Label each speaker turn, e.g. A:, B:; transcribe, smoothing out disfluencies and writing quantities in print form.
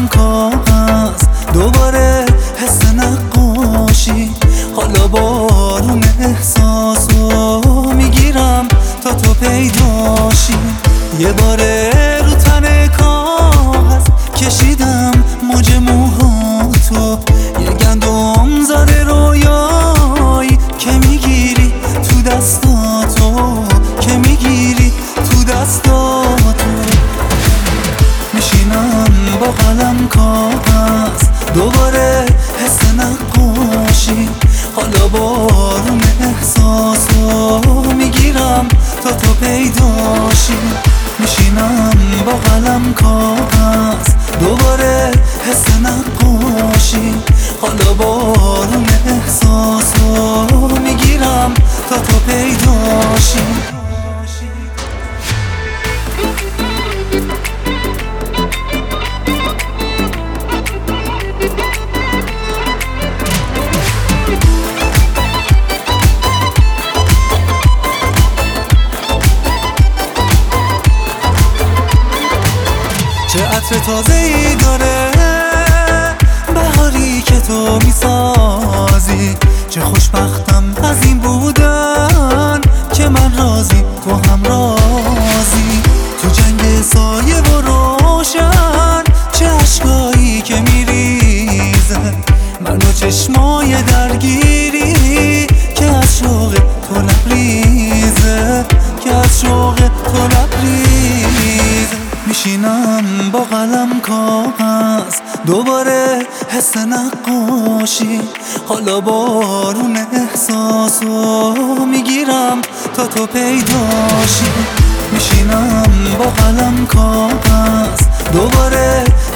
A: کاغذ دوباره حس نقاشی. حالا بارون احساسو میگیرم تا تو پیداشی. یه باره رو تن کاغذ کشیدم موج موهاتو، یه گندم زده رویایی که میگیری تو دستاتو، که میگیری تو دستاتو. میشینم با قلم کاغذ دوباره حس نقاشی. حالا بارون احساسو میگیرم تا تو پیداشی. میشینم با قلم کاغذ دوباره حس نقاشی. حالا بارون احساسو میگیرم تا تو پیداشی. چه عطر تازه‌ای داره بهاری که تو میسازی. چه خوشبختم از این بودن که من راضی تو هم راضی. تو جنگ سایه و روشن چه عشقایی که میریزه، من و چشمای درگیری که از شوق تو لبریزه، که از شوق تو لبریزه. میشینم با قلم کاغذ دوباره حس نقاشی. حالا بارون احساسو میگیرم تا تو پیداشی. میشینم با قلم کاغذ دوباره